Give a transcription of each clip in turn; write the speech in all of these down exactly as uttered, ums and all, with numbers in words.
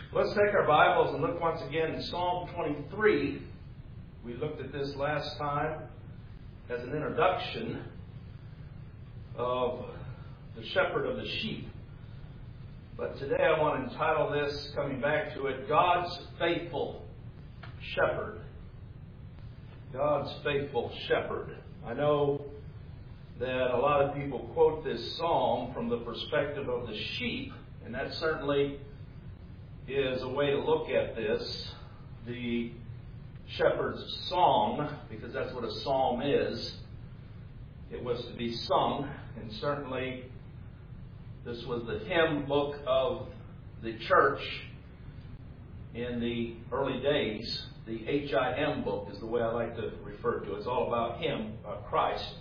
Let's take our Bibles and look once again in Psalm twenty-three. We looked at this last time as an introduction of the shepherd of the sheep. But today I want to entitle this, coming back to it, God's Faithful Shepherd. God's Faithful Shepherd. I know that a lot of people quote this psalm from the perspective of the sheep, and that certainly is a way to look at this. The shepherd's song, because that's what a psalm is. It was to be sung, and certainly this was the hymn book of the church in the early days. The H I M book is the way I like to refer to it. It's all about Him, about Christ.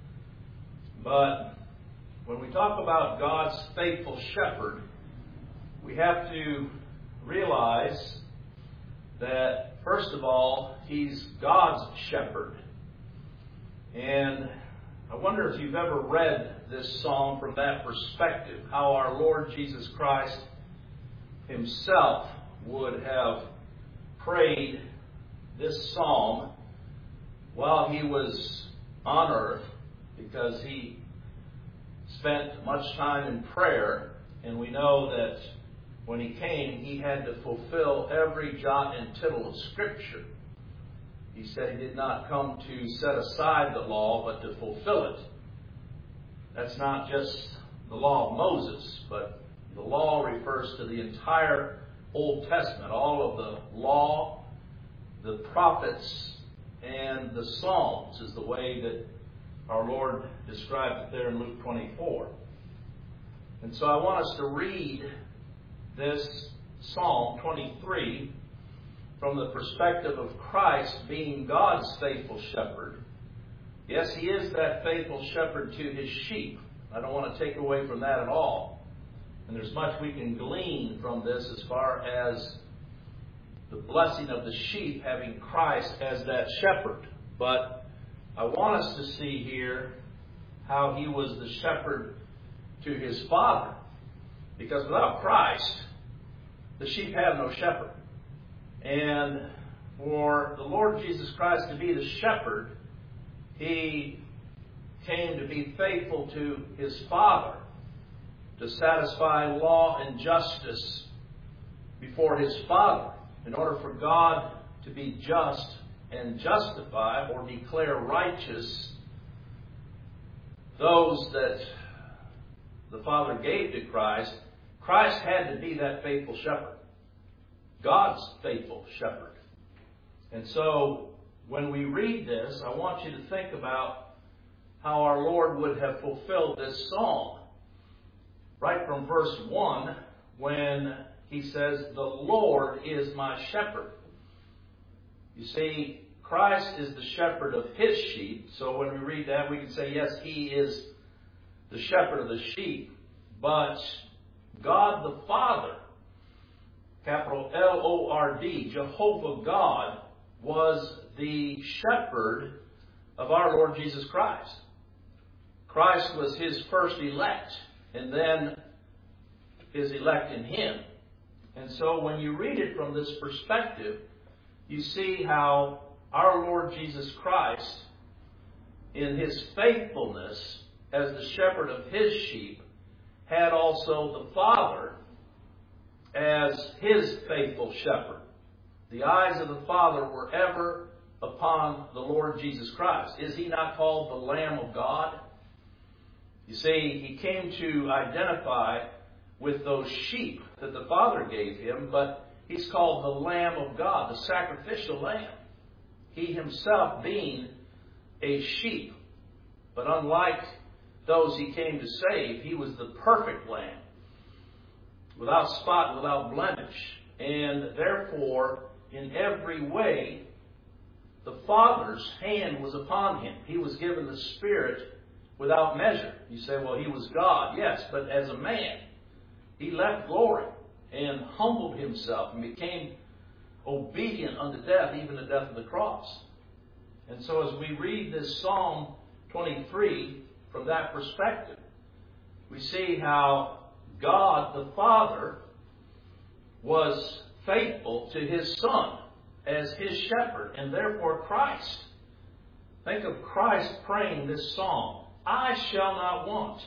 But when we talk about God's faithful shepherd, we have to realize that, first of all, He's God's shepherd. And I wonder if you've ever read this psalm from that perspective, how our Lord Jesus Christ Himself would have prayed this psalm while He was on earth, because He spent much time in prayer, and we know that when He came, He had to fulfill every jot and tittle of Scripture. He said He did not come to set aside the law, but to fulfill it. That's not just the law of Moses, but the law refers to the entire Old Testament, all of the law, the prophets, and the Psalms is the way that our Lord described it there in Luke twenty-four. And so I want us to read this Psalm twenty-three from the perspective of Christ being God's faithful shepherd. Yes, He is that faithful shepherd to His sheep. I don't want to take away from that at all. And there's much we can glean from this as far as the blessing of the sheep having Christ as that shepherd. But I want us to see here how He was the shepherd to His Father. Because without Christ, the sheep have no shepherd. And for the Lord Jesus Christ to be the shepherd, He came to be faithful to His Father, to satisfy law and justice before His Father. In order for God to be just and justify or declare righteous those that the Father gave to Christ, Christ had to be that faithful shepherd. God's faithful shepherd. And so, when we read this, I want you to think about how our Lord would have fulfilled this psalm. Right from verse one, when He says, "The Lord is my shepherd." You see, Christ is the shepherd of His sheep. So when we read that, we can say, yes, He is the shepherd of the sheep. But God the Father, capital L O R D, Jehovah God, was the shepherd of our Lord Jesus Christ. Christ was His first elect, and then His elect in Him. And so when you read it from this perspective, you see how our Lord Jesus Christ, in His faithfulness as the shepherd of His sheep, had also the Father as His faithful shepherd. The eyes of the Father were ever upon the Lord Jesus Christ. Is He not called the Lamb of God? You see, He came to identify with those sheep that the Father gave Him, but He's called the Lamb of God, the sacrificial Lamb. He Himself being a sheep. But unlike those He came to save, He was the perfect Lamb, without spot, without blemish. And therefore, in every way, the Father's hand was upon Him. He was given the Spirit without measure. You say, well, He was God. Yes, but as a man, He left glory and humbled Himself and became obedient unto death, even the death of the cross. And so as we read this Psalm twenty-three from that perspective, we see how God the Father was faithful to his Son as his shepherd, and therefore Christ. Think of Christ praying this psalm, I shall not want.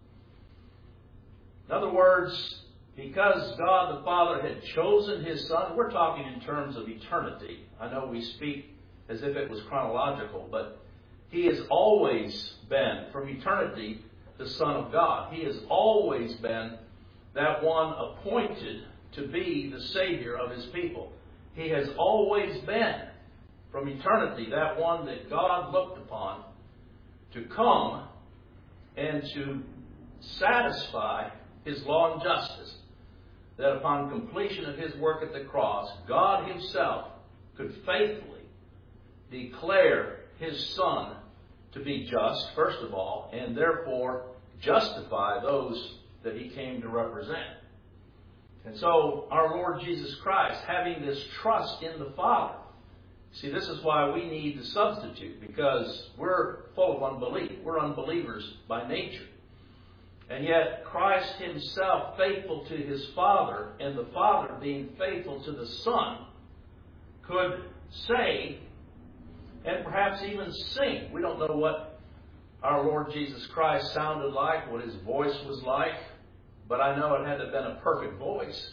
In other words, because God the Father had chosen his Son, we're talking in terms of eternity. I know we speak as if it was chronological, but he has always been, from eternity, the Son of God. He has always been that one appointed to be the Savior of his people. He has always been, from eternity, that one that God looked upon to come and to satisfy his law and justice. That upon completion of his work at the cross, God himself could faithfully declare his Son to be just, first of all, and therefore justify those that he came to represent. And so our Lord Jesus Christ, having this trust in the Father, see, this is why we need to substitute, because we're full of unbelief. We're unbelievers by nature. And yet Christ himself, faithful to his Father, and the Father being faithful to the Son, could say, and perhaps even sing. We don't know what our Lord Jesus Christ sounded like, what his voice was like, but I know it had to have been a perfect voice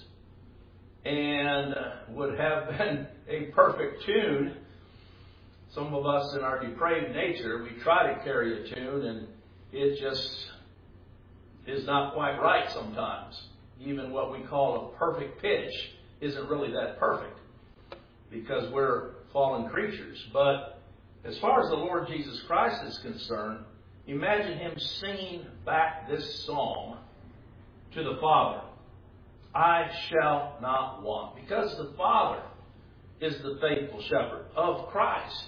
and would have been a perfect tune. Some of us in our depraved nature, we try to carry a tune and it just is not quite right sometimes. Even what we call a perfect pitch isn't really that perfect because we're fallen creatures. But as far as the Lord Jesus Christ is concerned, imagine him singing back this psalm to the Father. I shall not want. Because the Father is the faithful shepherd of Christ.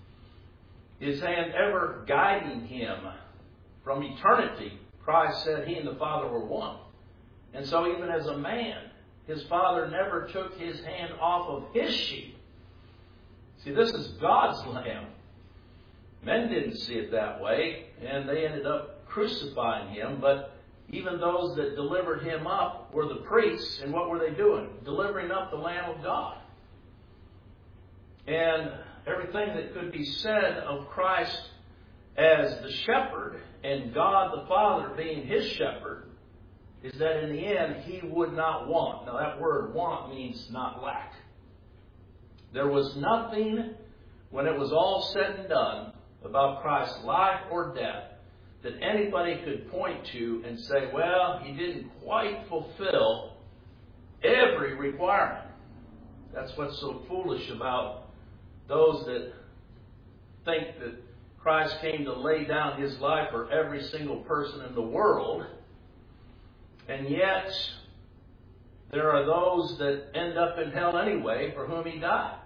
His hand ever guiding him from eternity. Christ said he and the Father were one. And so even as a man, his Father never took his hand off of his sheep. See, this is God's lamb. Men didn't see it that way, and they ended up crucifying him. But even those that delivered him up were the priests, and what were they doing? Delivering up the Lamb of God. And everything that could be said of Christ as the shepherd, and God the Father being his shepherd, is that in the end he would not want. Now that word want means not lack. There was nothing, when it was all said and done, about Christ's life or death that anybody could point to and say, well, he didn't quite fulfill every requirement. That's what's so foolish about those that think that Christ came to lay down his life for every single person in the world. And yet, there are those that end up in hell anyway for whom he died.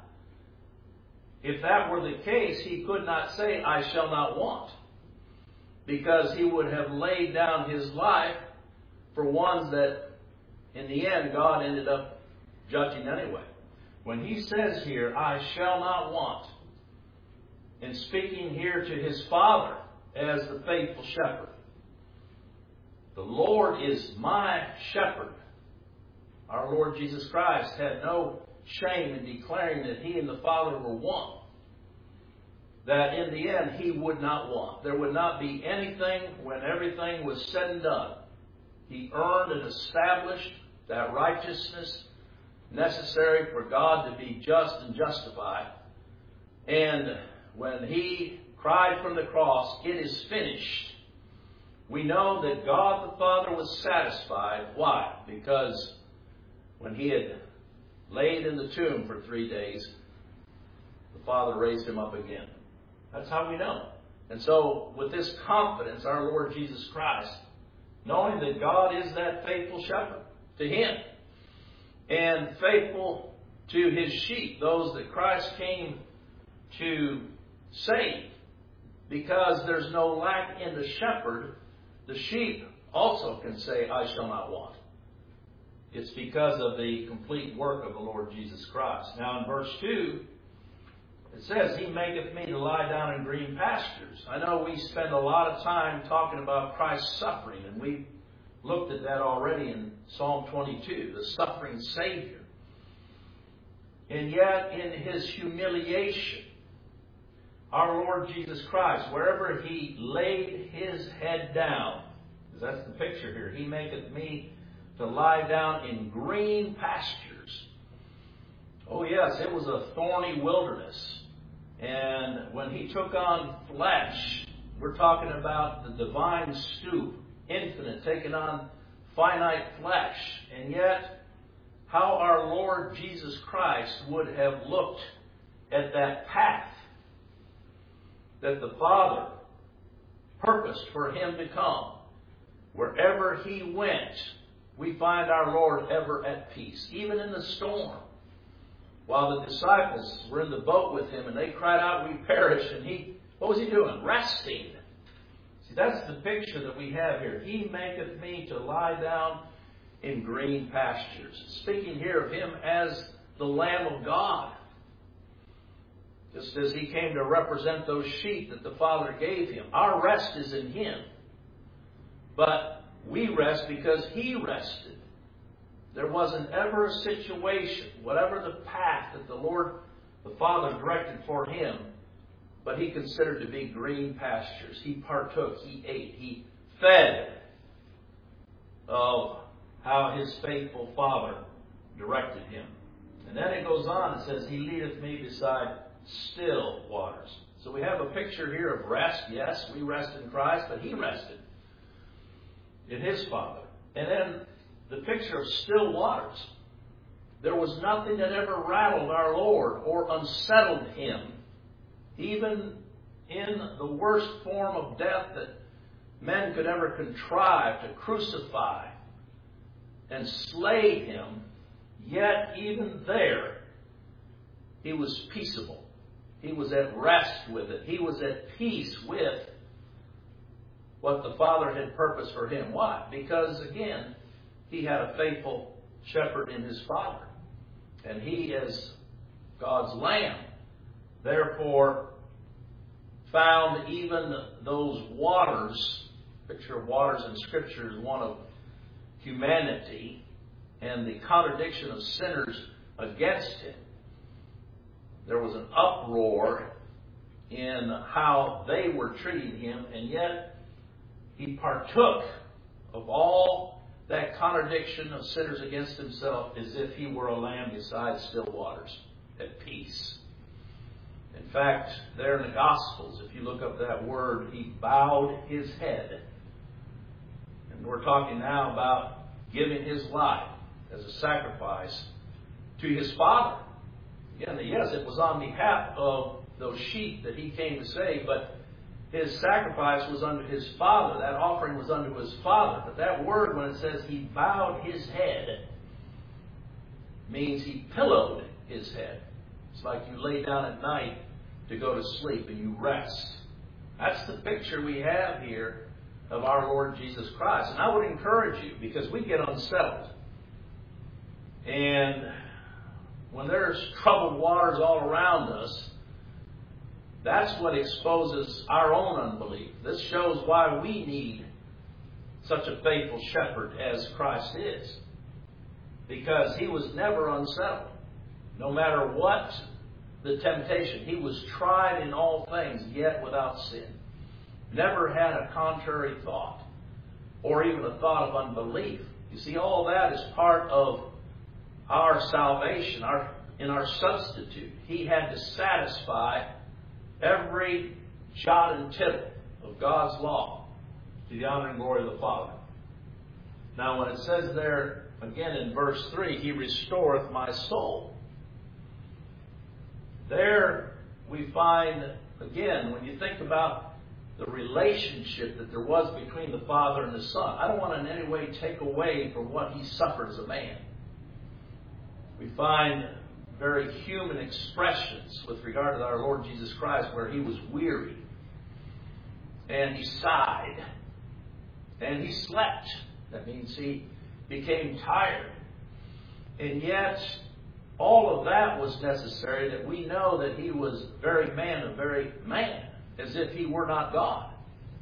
If that were the case, he could not say, I shall not want. Because he would have laid down his life for ones that, in the end, God ended up judging anyway. When he says here, I shall not want, in speaking here to his Father as the faithful shepherd, the Lord is my shepherd. Our Lord Jesus Christ had no shame in declaring that he and the Father were one. That in the end he would not want. There would not be anything when everything was said and done. He earned and established that righteousness necessary for God to be just and justified. And when he cried from the cross, it is finished, we know that God the Father was satisfied. Why? Because when he had laid in the tomb for three days, the Father raised him up again. That's how we know. And so, with this confidence, our Lord Jesus Christ, knowing that God is that faithful shepherd to him, and faithful to his sheep, those that Christ came to save, because there's no lack in the shepherd, the sheep also can say, I shall not want. It's because of the complete work of the Lord Jesus Christ. Now in verse two, it says, He maketh me to lie down in green pastures. I know we spend a lot of time talking about Christ's suffering, and we looked at that already in Psalm twenty-two, the suffering Savior. And yet, in His humiliation, our Lord Jesus Christ, wherever He laid His head down, because that's the picture here, He maketh me to lie down in green pastures. Oh yes, it was a thorny wilderness. And when He took on flesh, we're talking about the divine stoop, infinite, taking on finite flesh. And yet, how our Lord Jesus Christ would have looked at that path that the Father purposed for Him to come. Wherever He went, we find our Lord ever at peace, even in the storm. While the disciples were in the boat with Him and they cried out, "We perish," and He, what was He doing? Resting. See, that's the picture that we have here. He maketh me to lie down in green pastures. Speaking here of Him as the Lamb of God. Just as He came to represent those sheep that the Father gave Him. Our rest is in Him. But we rest because He rested. There wasn't ever a situation, whatever the path that the Lord, the Father directed for Him, but He considered to be green pastures. He partook, He ate, He fed of how His faithful Father directed Him. And then it goes on, it says, He leadeth me beside still waters. So we have a picture here of rest. Yes, we rest in Christ, but He rested in His Father. And then the picture of still waters. There was nothing that ever rattled our Lord or unsettled Him. Even in the worst form of death that men could ever contrive to crucify and slay Him, yet even there, He was peaceable. He was at rest with it. He was at peace with what the Father had purposed for Him. Why? Because, again, He had a faithful shepherd in His Father. And He, as God's Lamb, therefore found even those waters, picture of waters in Scripture is one of humanity and the contradiction of sinners against Him. There was an uproar in how they were treating Him, and yet He partook of all that contradiction of sinners against Himself as if He were a lamb beside still waters, at peace. In fact, there in the Gospels, if you look up that word, He bowed His head. And we're talking now about giving His life as a sacrifice to His Father. Again, yes, it was on behalf of those sheep that He came to save, but His sacrifice was unto His Father. That offering was unto His Father. But that word, when it says He bowed His head, means He pillowed His head. It's like you lay down at night to go to sleep and you rest. That's the picture we have here of our Lord Jesus Christ. And I would encourage you, because we get unsettled. And when there's troubled waters all around us, that's what exposes our own unbelief. This shows why we need such a faithful shepherd as Christ is. Because He was never unsettled. No matter what the temptation, He was tried in all things, yet without sin. Never had a contrary thought, or even a thought of unbelief. You see, all that is part of our salvation, our in our substitute. He had to satisfy every jot and tittle of God's law to the honor and glory of the Father. Now, when it says there, again in verse three, He restoreth my soul. There we find, again, when you think about the relationship that there was between the Father and the Son, I don't want to in any way take away from what He suffered as a man. We find very human expressions with regard to our Lord Jesus Christ, where He was weary, and He sighed, and He slept. That means He became tired. And yet, all of that was necessary, that we know that He was very man and very man, as if He were not God.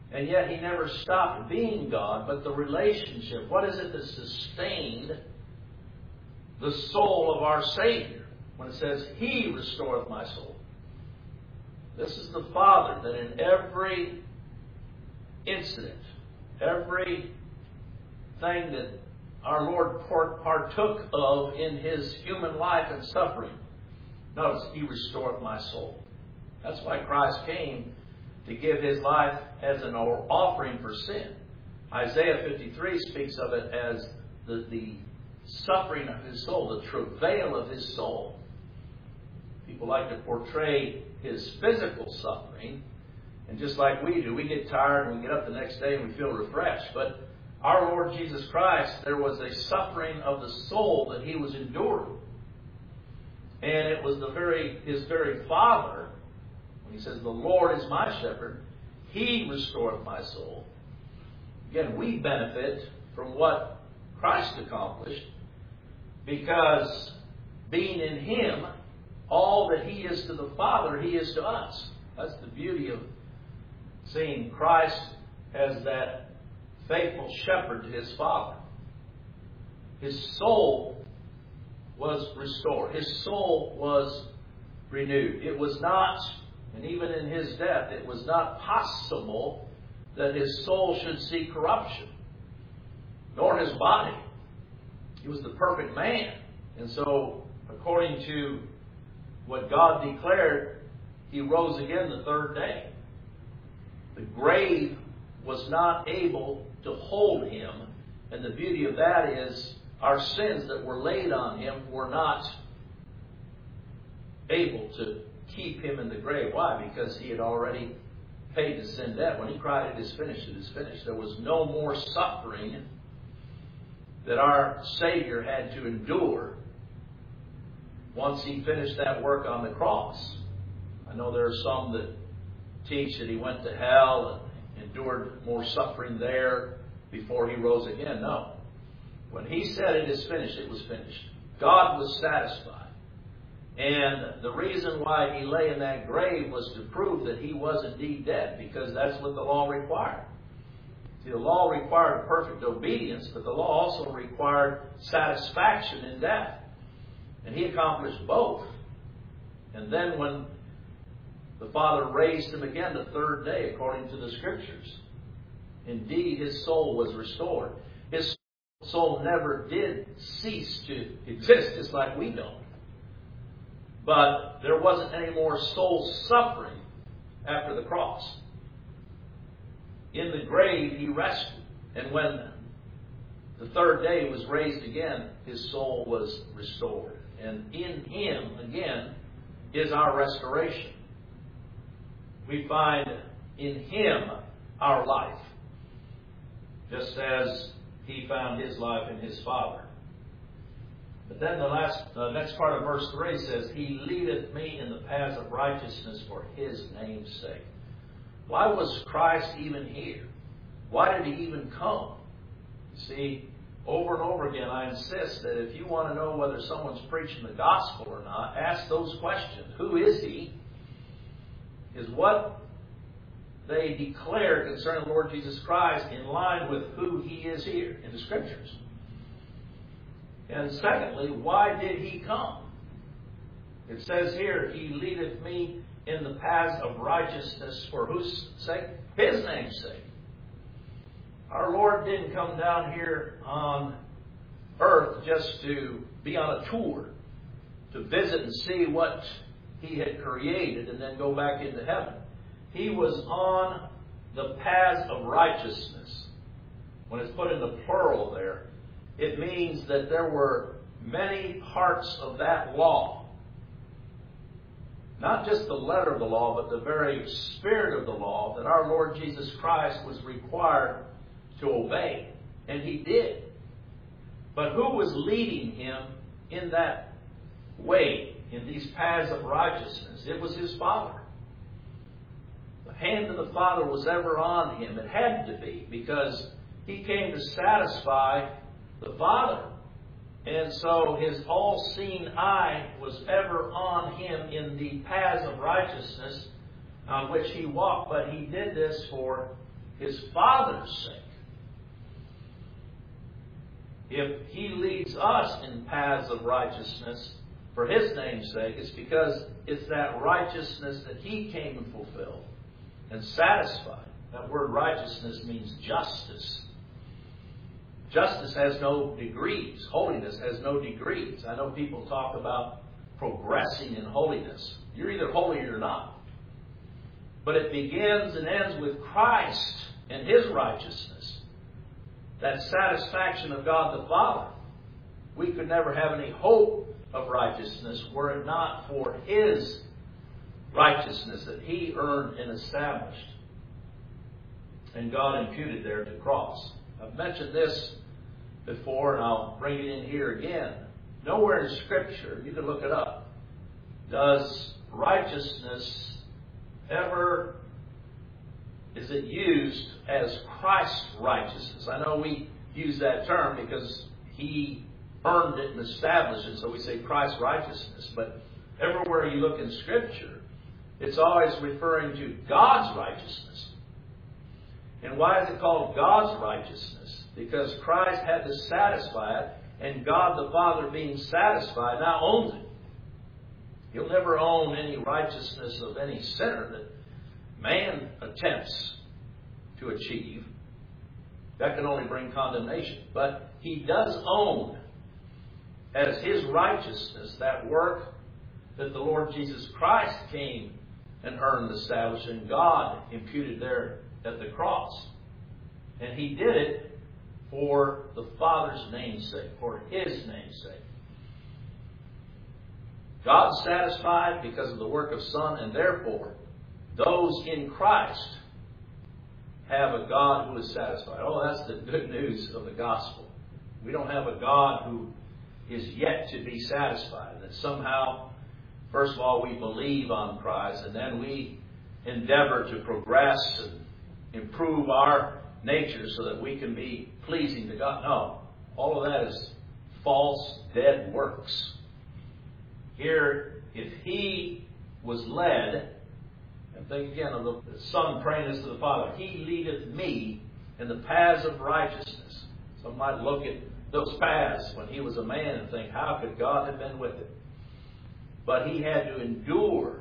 And yet He never stopped being God, but the relationship. What is it that sustained the soul of our Savior? When it says, He restoreth my soul. This is the Father that in every incident, every thing that our Lord partook of in His human life and suffering, notice, He restoreth my soul. That's why Christ came, to give His life as an offering for sin. Isaiah fifty-three speaks of it as the, the suffering of His soul, the travail of His soul. People like to portray His physical suffering, and just like we do, we get tired and we get up the next day and we feel refreshed. But our Lord Jesus Christ, there was a suffering of the soul that He was enduring. And it was the very His very Father, when He says, the Lord is my shepherd, He restoreth my soul. Again, we benefit from what Christ accomplished, because being in Him, all that He is to the Father, He is to us. That's the beauty of seeing Christ as that faithful shepherd to His Father. His soul was restored. His soul was renewed. It was not, and even in His death, it was not possible that His soul should see corruption, nor His body. He was the perfect man. And so, according to what God declared, He rose again the third day. The grave was not able to hold Him. And the beauty of that is our sins that were laid on Him were not able to keep Him in the grave. Why? Because He had already paid the sin debt. When He cried, "It is finished, it is finished," there was no more suffering that our Savior had to endure once He finished that work on the cross. I know there are some that teach that He went to hell and endured more suffering there before He rose again. No. When He said it is finished, it was finished. God was satisfied. And the reason why He lay in that grave was to prove that He was indeed dead, because that's what the law required. See, the law required perfect obedience, but the law also required satisfaction in death. And He accomplished both. And then when the Father raised Him again the third day, according to the Scriptures, indeed His soul was restored. His soul never did cease to exist, just like we don't. But there wasn't any more soul suffering after the cross. In the grave He rested. And when the third day He was raised again, His soul was restored. And in Him, again, is our restoration. We find in Him our life, just as He found His life in His Father. But then the last, uh, next part of verse three says, He leadeth me in the paths of righteousness for His name's sake. Why was Christ even here? Why did He even come? You see, over and over again, I insist that if you want to know whether someone's preaching the gospel or not, ask those questions. Who is He? Is what they declare concerning the Lord Jesus Christ in line with who He is here in the Scriptures? And secondly, why did He come? It says here, He leadeth me in the paths of righteousness for whose sake? His name's sake. Our Lord didn't come down here on earth just to be on a tour, to visit and see what He had created and then go back into heaven. He was on the paths of righteousness. When it's put in the plural there, it means that there were many parts of that law. Not just the letter of the law, but the very spirit of the law that our Lord Jesus Christ was required to obey. And He did. But who was leading Him in that way, in these paths of righteousness? It was His Father. The hand of the Father was ever on Him. It had to be, because He came to satisfy the Father. And so His all-seeing eye was ever on Him in the paths of righteousness on which He walked. But He did this for His Father's sake. If He leads us in paths of righteousness for His name's sake, it's because it's that righteousness that He came and fulfilled and satisfied. That word righteousness means justice. Justice has no degrees. Holiness has no degrees. I know people talk about progressing in holiness. You're either holy or not. But it begins and ends with Christ and His righteousness. That satisfaction of God the Father. We could never have any hope of righteousness were it not for His righteousness that He earned and established. And God imputed there at the cross. I've mentioned this before, and I'll bring it in here again. Nowhere in Scripture, you can look it up, does righteousness ever, is it used as Christ's righteousness? I know we use that term because He earned it and established it, so we say Christ's righteousness. But everywhere you look in Scripture, it's always referring to God's righteousness. And why is it called God's righteousness? Because Christ had to satisfy it, and God the Father, being satisfied, now owns it. He'll never own any righteousness of any sinner that man attempts to achieve. That can only bring condemnation. But He does own as His righteousness that work that the Lord Jesus Christ came and earned, established, and God imputed there at the cross. And He did it for the Father's name's sake, for His name's sake. God's satisfied because of the work of Son, and therefore those in Christ have a God who is satisfied. Oh, that's the good news of the gospel. We don't have a God who is yet to be satisfied. That somehow, first of all, we believe on Christ, and then we endeavor to progress and improve our nature so that we can be pleasing to God. No. All of that is false, dead works. Here, if He was led, and think again of the Son praying this to the Father, He leadeth me in the paths of righteousness. Some might look at those paths when He was a man and think, how could God have been with Him? But He had to endure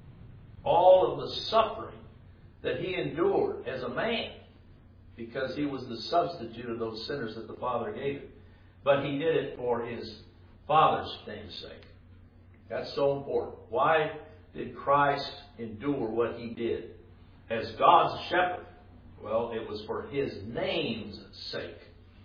all of the suffering that He endured as a man, because He was the substitute of those sinners that the Father gave Him. But He did it for His Father's name's sake. That's so important. Why did Christ endure what He did? As God's shepherd, well, it was for His name's sake.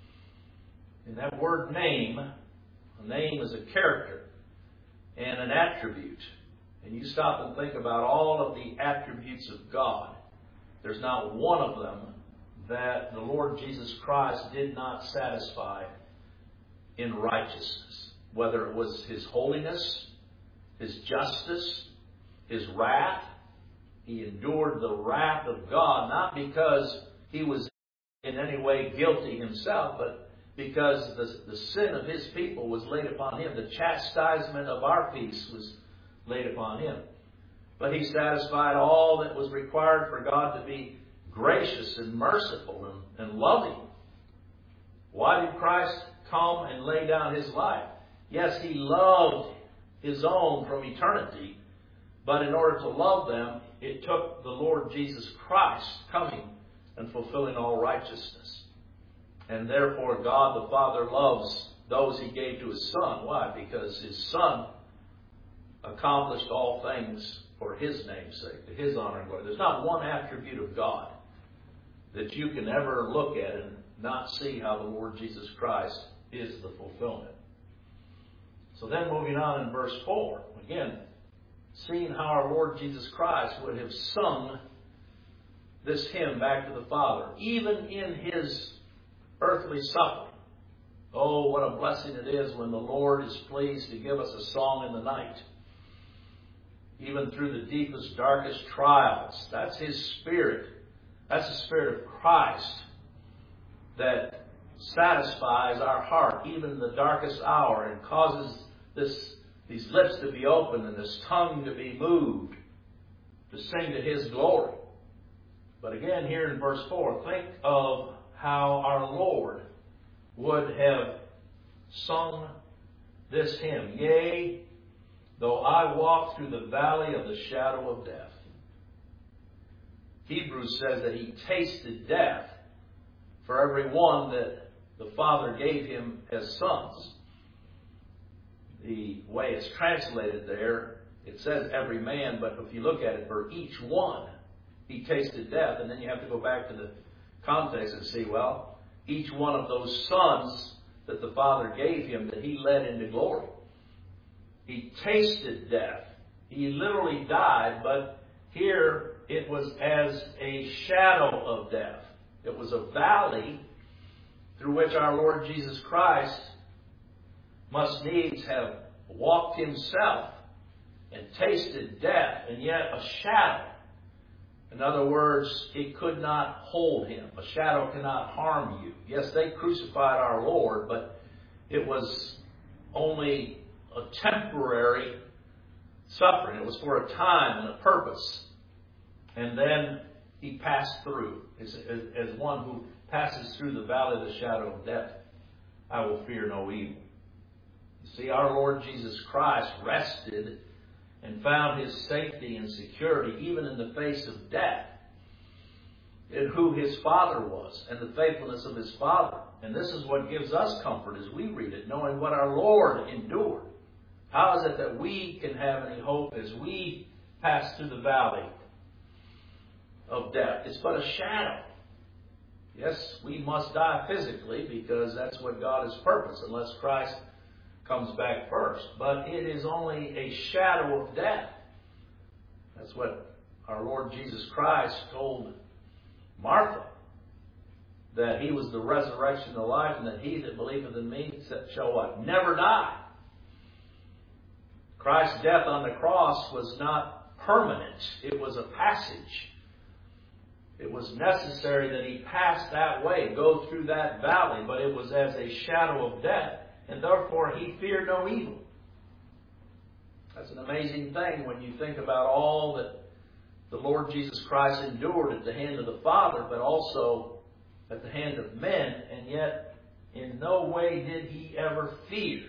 And that word name, a name is a character and an attribute. And you stop and think about all of the attributes of God. There's not one of them that the Lord Jesus Christ did not satisfy in righteousness. Whether it was His holiness, His justice, His wrath. He endured the wrath of God, not because He was in any way guilty Himself, but because the, the sin of His people was laid upon Him. The chastisement of our peace was laid upon Him. But He satisfied all that was required for God to be gracious and merciful and, and loving. Why did Christ come and lay down His life? Yes, He loved His own from eternity, but in order to love them, it took the Lord Jesus Christ coming and fulfilling all righteousness. And therefore God the Father loves those He gave to His Son. Why? Because His Son accomplished all things for His name's sake, to His honor and glory. There's not one attribute of God that you can ever look at and not see how the Lord Jesus Christ is the fulfillment. So then moving on in verse four, again, seeing how our Lord Jesus Christ would have sung this hymn back to the Father, even in His earthly suffering. Oh, what a blessing it is when the Lord is pleased to give us a song in the night. Even through the deepest, darkest trials. That's His Spirit. That's the Spirit of Christ that satisfies our heart, even in the darkest hour, and causes this, these lips to be open and this tongue to be moved, to sing to His glory. But again, here in verse four, think of how our Lord would have sung this hymn. Yea, though I walk through the valley of the shadow of death. Hebrews says that he tasted death for every one that the Father gave him as sons. The way it's translated there, it says every man, but if you look at it, for each one, he tasted death. And then you have to go back to the context and see, well, each one of those sons that the Father gave him that he led into glory. He tasted death. He literally died, but here it was as a shadow of death. It was a valley through which our Lord Jesus Christ must needs have walked himself and tasted death, and yet a shadow. In other words, it could not hold him. A shadow cannot harm you. Yes, they crucified our Lord, but it was only a temporary suffering. It was for a time and a purpose. And then he passed through. As, as one who passes through the valley of the shadow of death, I will fear no evil. You see, our Lord Jesus Christ rested and found his safety and security even in the face of death, in who his Father was and the faithfulness of his Father. And this is what gives us comfort as we read it, knowing what our Lord endured. How is it that we can have any hope as we pass through the valley of death? It's but a shadow. Yes, we must die physically because that's what God has purposed, unless Christ comes back first. But it is only a shadow of death. That's what our Lord Jesus Christ told Martha, that he was the resurrection and the life, and that he that believeth in me shall what? Never die. Christ's death on the cross was not permanent. It was a passage. It was necessary that he pass that way, go through that valley, but it was as a shadow of death, and therefore he feared no evil. That's an amazing thing when you think about all that the Lord Jesus Christ endured at the hand of the Father, but also at the hand of men, and yet in no way did he ever fear.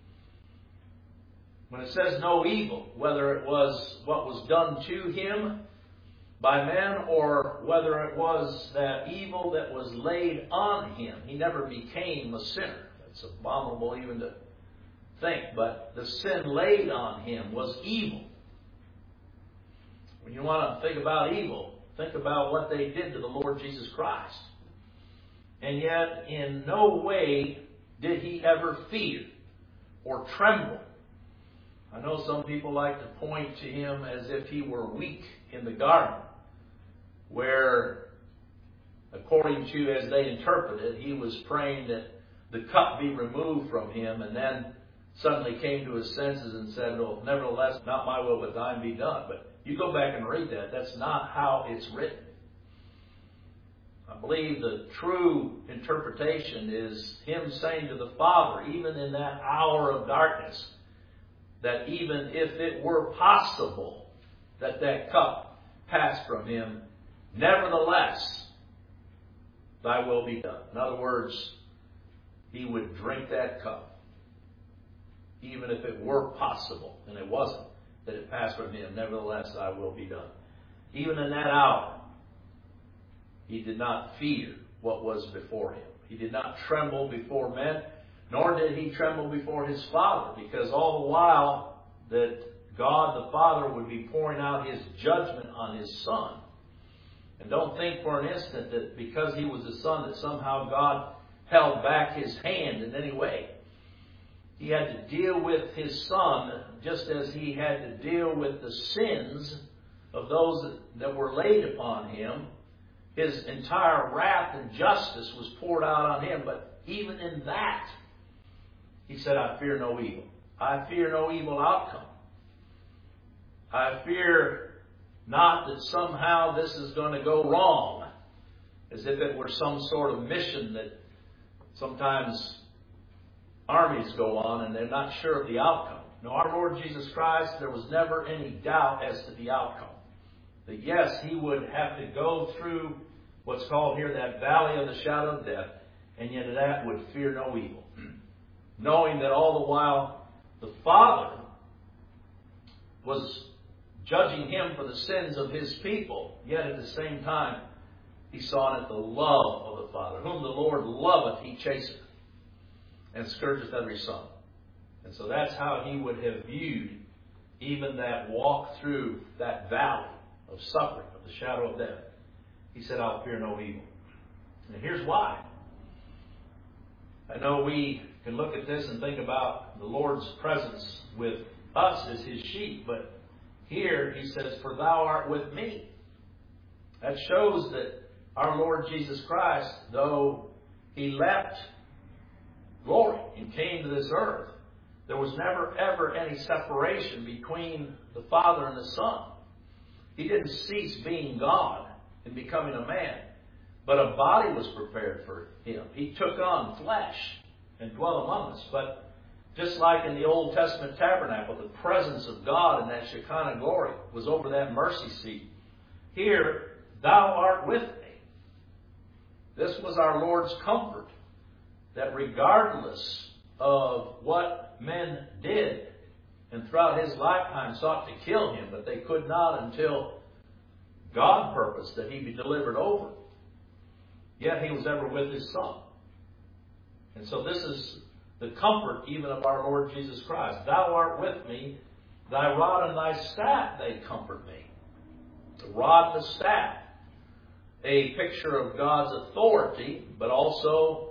When it says no evil, whether it was what was done to him by men or whether it was that evil that was laid on him, he never became a sinner. It's abominable even to think, but the sin laid on him was evil. When you want to think about evil, think about what they did to the Lord Jesus Christ. And yet, in no way did he ever fear or tremble. I know some people like to point to him as if he were weak in the garden, where, according to as they interpreted, he was praying that the cup be removed from him, and then suddenly came to his senses and said, "Oh, nevertheless, not my will, but thine be done." But you go back and read that. That's not how it's written. I believe the true interpretation is him saying to the Father, even in that hour of darkness, that even if it were possible that that cup passed from him, nevertheless, thy will be done. In other words, he would drink that cup, even if it were possible, and it wasn't, that it passed from him, nevertheless, thy will be done. Even in that hour, he did not fear what was before him. He did not tremble before men, nor did he tremble before his Father, because all the while that God the Father would be pouring out his judgment on his Son. And don't think for an instant that because he was the Son that somehow God held back his hand in any way. He had to deal with his Son just as he had to deal with the sins of those that were laid upon him. His entire wrath and justice was poured out on him. But even in that, he said, I fear no evil. I fear no evil outcome. I fear not that somehow this is going to go wrong, as if it were some sort of mission that sometimes armies go on and they're not sure of the outcome. No, our Lord Jesus Christ, there was never any doubt as to the outcome. that yes, he would have to go through what's called here that valley of the shadow of death, and yet that would fear no evil. Knowing that all the while the Father was judging him for the sins of his people, yet at the same time he saw in it the love of the Father. Whom the Lord loveth, he chasteneth, and scourgeth every son. And so that's how he would have viewed even that walk through that valley of suffering, of the shadow of death. He said, I'll fear no evil. And here's why. I know we can look at this and think about the Lord's presence with us as his sheep, but here he says, for thou art with me. That shows that our Lord Jesus Christ, though he left glory and came to this earth, there was never ever any separation between the Father and the Son. He didn't cease being God and becoming a man, but a body was prepared for him. He took on flesh and dwelt among us. But just like in the Old Testament tabernacle, the presence of God in that Shekinah glory was over that mercy seat. Here, thou art with me. This was our Lord's comfort, that regardless of what men did, and throughout his lifetime sought to kill him, but they could not until God purposed that he be delivered over, yet he was ever with his Son. And so this is the comfort even of our Lord Jesus Christ. Thou art with me, thy rod and thy staff, they comfort me. The rod and the staff, a picture of God's authority, but also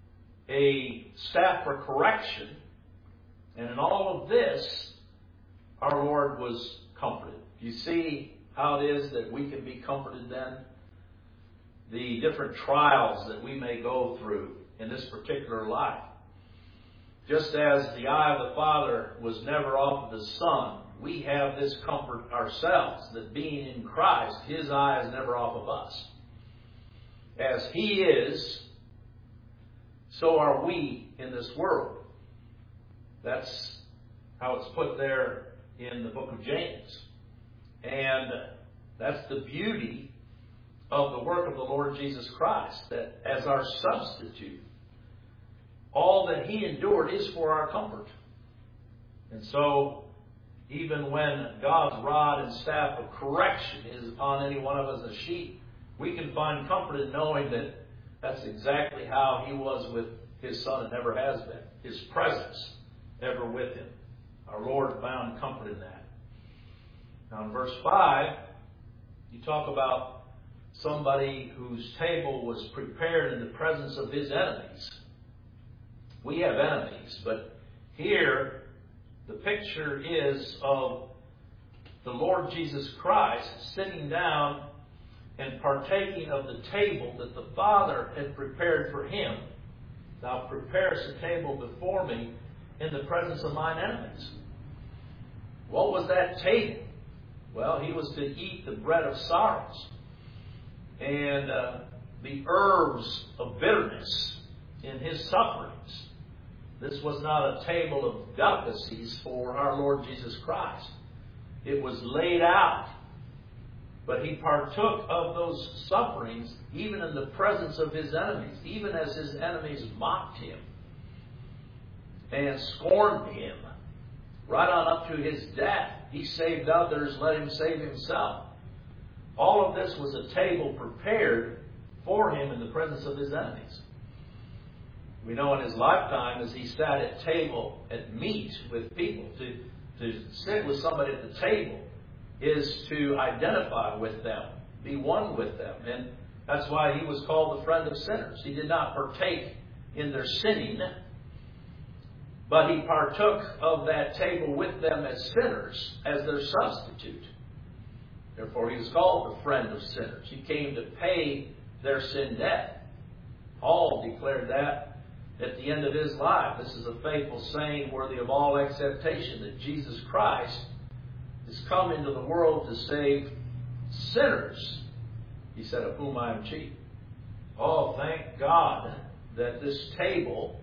a staff for correction. And in all of this, our Lord was comforted. You see how it is that we can be comforted then? The different trials that we may go through in this particular life. Just as the eye of the Father was never off of the Son, we have this comfort ourselves, that being in Christ, his eye is never off of us. As he is, so are we in this world. That's how it's put there in the book of James. And that's the beauty of the work of the Lord Jesus Christ, that as our substitute, all that he endured is for our comfort. And so, even when God's rod and staff of correction is upon any one of us as sheep, we can find comfort in knowing that that's exactly how he was with his Son and never has been. His presence ever with him. Our Lord found comfort in that. Now in verse five, you talk about somebody whose table was prepared in the presence of his enemies. We have enemies, but here the picture is of the Lord Jesus Christ sitting down and partaking of the table that the Father had prepared for him. Thou preparest a table before me in the presence of mine enemies. What was that table? Well, he was to eat the bread of sorrows and uh, the herbs of bitterness in his sufferings. This was not a table of delicacies for our Lord Jesus Christ. It was laid out. But he partook of those sufferings even in the presence of his enemies, even as his enemies mocked him and scorned him. Right on up to his death. He saved others, let him save himself. All of this was a table prepared for him in the presence of his enemies. We know in his lifetime, as he sat at table, at meat with people, to, to sit with somebody at the table is to identify with them, be one with them. And that's why he was called the friend of sinners. He did not partake in their sinning, but he partook of that table with them as sinners, as their substitute. Therefore, he was called the friend of sinners. He came to pay their sin debt. Paul declared that at the end of his life. This is a faithful saying worthy of all acceptation, that Jesus Christ has come into the world to save sinners, he said, of whom I am chief. Oh, thank God that this table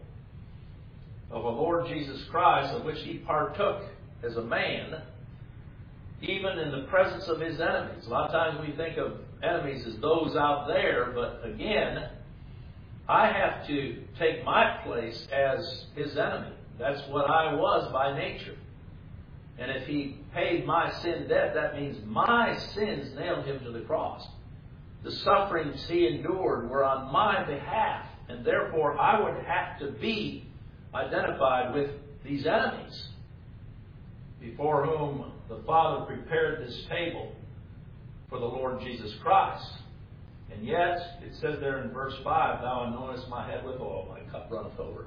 of a Lord Jesus Christ, of which he partook as a man, even in the presence of his enemies. A lot of times we think of enemies as those out there, but again, I have to take my place as his enemy. That's what I was by nature. And if he paid my sin debt, that means my sins nailed him to the cross. The sufferings he endured were on my behalf, and therefore I would have to be identified with these enemies before whom the Father prepared this table for the Lord Jesus Christ. And yet, it says there in verse five, Thou anointest my head with oil, my cup runneth over.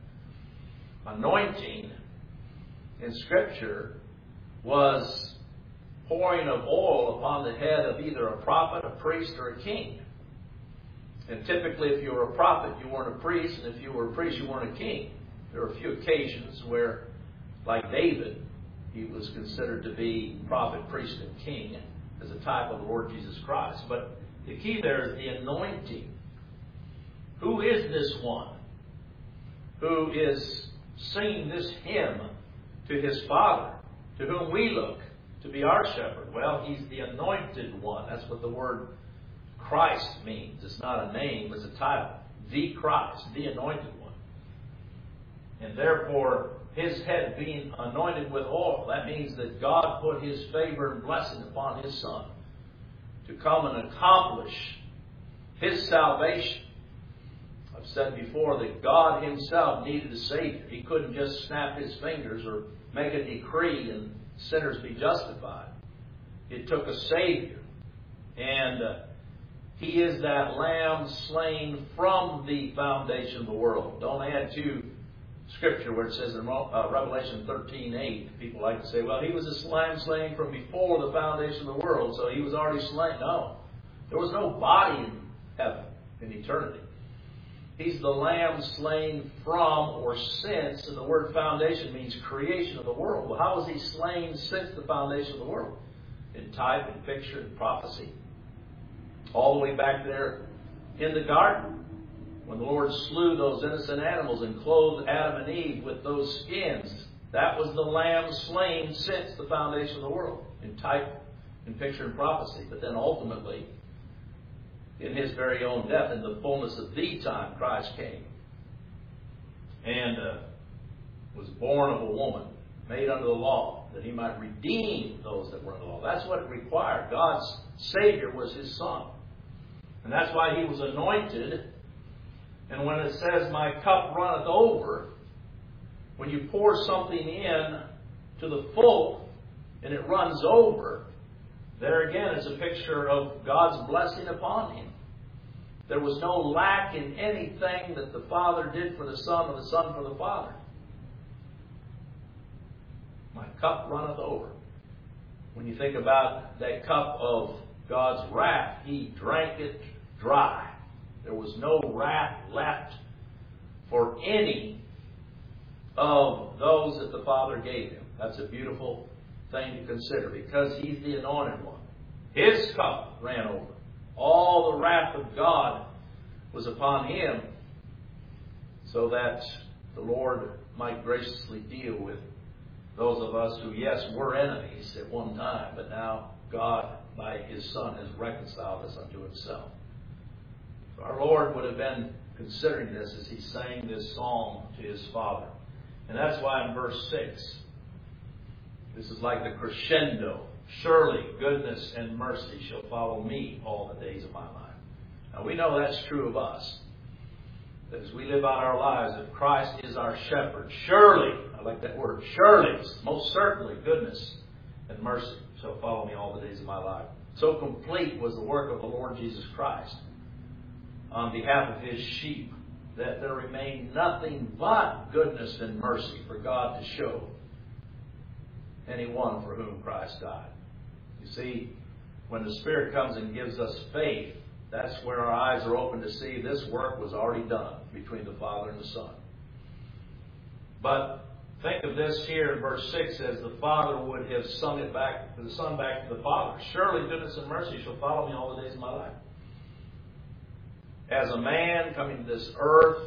Anointing in Scripture was pouring of oil upon the head of either a prophet, a priest, or a king. And typically, if you were a prophet, you weren't a priest, and if you were a priest, you weren't a king. There are a few occasions where, like David, he was considered to be prophet, priest, and king as a type of the Lord Jesus Christ. But the key there is the anointing. Who is this one who is singing this hymn to his Father, to whom we look to be our shepherd? Well, he's the anointed one. That's what the word Christ means. It's not a name, it's a title. The Christ, the anointed one. And therefore, his head being anointed with oil, that means that God put his favor and blessing upon his Son to come and accomplish his salvation. I've said before that God himself needed a Savior. He couldn't just snap his fingers or make a decree and sinners be justified. It took a Savior. And uh, he is that Lamb slain from the foundation of the world. Don't add to Scripture where it says in uh, Revelation thirteen eight, people like to say, well, he was a lamb slain from before the foundation of the world, so he was already slain. No. There was no body in heaven in eternity. He's the lamb slain from or since, and the word foundation means creation of the world. Well, how was he slain since the foundation of the world? In type, in picture, in prophecy. All the way back there in the garden, when the Lord slew those innocent animals and clothed Adam and Eve with those skins. That was the lamb slain since the foundation of the world, in type, in picture, and prophecy. But then ultimately, in his very own death, in the fullness of the time, Christ came and uh, was born of a woman, made under the law, that he might redeem those that were under the law. That's what it required. God's Savior was his Son. And that's why he was anointed. And when it says, my cup runneth over, when you pour something in to the full and it runs over, there again is a picture of God's blessing upon him. There was no lack in anything that the Father did for the Son or the Son for the Father. My cup runneth over. When you think about that cup of God's wrath, he drank it dry. There was no wrath left for any of those that the Father gave him. That's a beautiful thing to consider, because he's the anointed one. His cup ran over. All the wrath of God was upon him, so that the Lord might graciously deal with those of us who, yes, were enemies at one time, but now God, by his Son, has reconciled us unto himself. Our Lord would have been considering this as he sang this song to his Father. And that's why in verse six, this is like the crescendo. Surely goodness and mercy shall follow me all the days of my life. Now we know that's true of us. That as we live out our lives, if Christ is our shepherd, surely, I like that word, surely, most certainly, goodness and mercy shall follow me all the days of my life. So complete was the work of the Lord Jesus Christ on behalf of his sheep, that there remained nothing but goodness and mercy for God to show anyone for whom Christ died. You see, when the Spirit comes and gives us faith, that's where our eyes are open to see this work was already done between the Father and the Son. But think of this here in verse six, as the Father would have sung it back to the Son, back to the Father. Surely goodness and mercy shall follow me all the days of my life. As a man coming to this earth,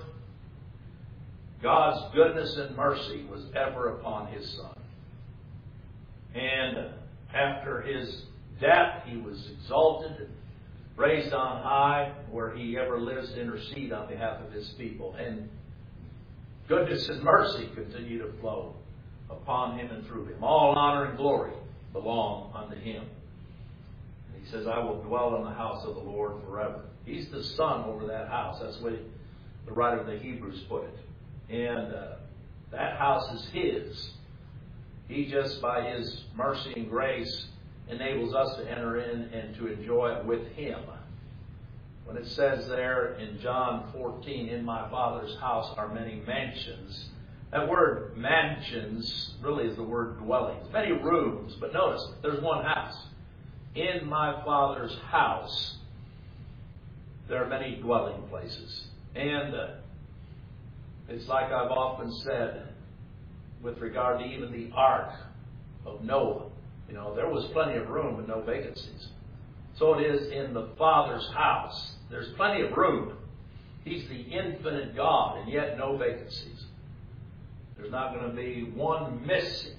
God's goodness and mercy was ever upon his Son. And after his death, he was exalted and raised on high, where he ever lives to intercede on behalf of his people. And goodness and mercy continue to flow upon him and through him. All honor and glory belong unto him. And he says, I will dwell in the house of the Lord forever. He's the son over that house. That's the way the writer of the Hebrews put it. And uh, that house is his. He just, by his mercy and grace, enables us to enter in and to enjoy it with him. When it says there in John fourteen, in my Father's house are many mansions, that word mansions really is the word dwellings. Many rooms, but notice, there's one house. In my Father's house, there are many dwelling places. And uh, it's like I've often said with regard to even the ark of Noah. You know, there was plenty of room and no vacancies. So it is in the Father's house. There's plenty of room. He's the infinite God, and yet no vacancies. There's not going to be one missing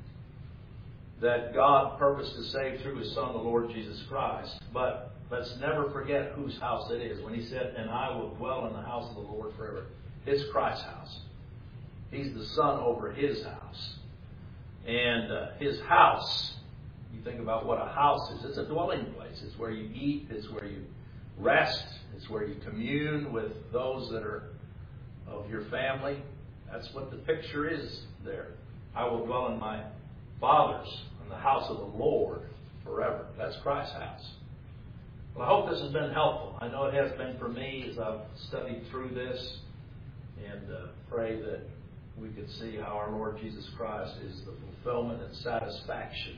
that God purposed to save through His Son, the Lord Jesus Christ. But let's never forget whose house it is. When He said, and I will dwell in the house of the Lord forever. It's Christ's house. He's the Son over His house. And uh, His house, you think about what a house is. It's a dwelling place. It's where you eat. It's where you rest. It's where you commune with those that are of your family. That's what the picture is there. I will dwell in my Father's, in the house of the Lord forever. That's Christ's house. Well, I hope this has been helpful. I know it has been for me as I've studied through this, and uh, pray that we could see how our Lord Jesus Christ is the fulfillment and satisfaction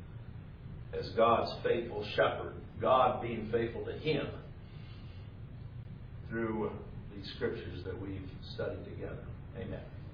as God's faithful shepherd, God being faithful to Him through these scriptures that we've studied together. Amen.